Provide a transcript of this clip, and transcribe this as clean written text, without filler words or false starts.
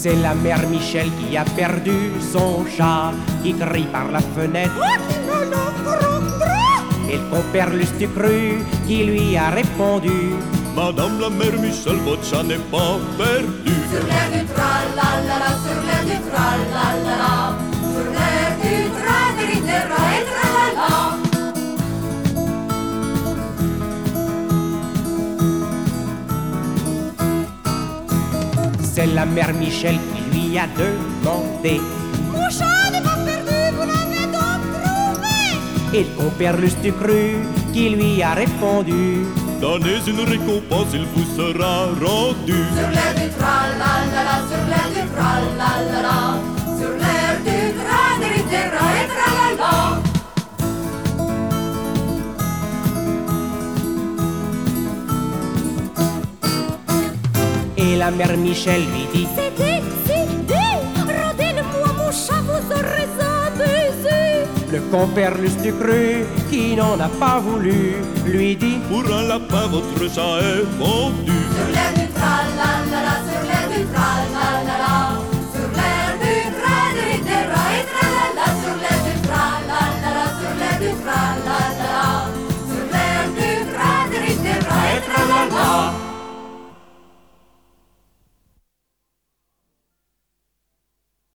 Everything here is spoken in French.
C'est la mère Michel qui a perdu son chat, qui crie par la fenêtre. Et le compère Lustucru qui lui a répondu: Madame la mère Michel, votre chat n'est pas perdu. Sur l'air du tra-la-la-la, sur l'air du tra-la-la-la, sur l'air du tra-di-di-ra et tra-la-la. C'est la mère Michel qui lui a demandé: Mon chat n'est pas perdu, vous l'avez donc trouvé? Et le compère Lustucru qui lui a répondu: Donnez une récompense, il vous sera rendu. Sur l'air du tra-la-la-la, sur l'air du tra-la-la-la, sur l'air du tra-di-di-ra et tra-la-la. Et la mère Michel lui dit: C'est décidé, rendez-le-moi mon chat, vous aurez abusé. Le compère Lustucru qui n'en a pas voulu lui dit: Pour un lapin, votre chat est vendu. Sur l'air du tra-la-la-la, sur l'air du tra-la-la-la, sur l'air du tra-di-di-ra et tra-la-la, sur l'air du tra-la-la-la, sur l'air du tra-la-la.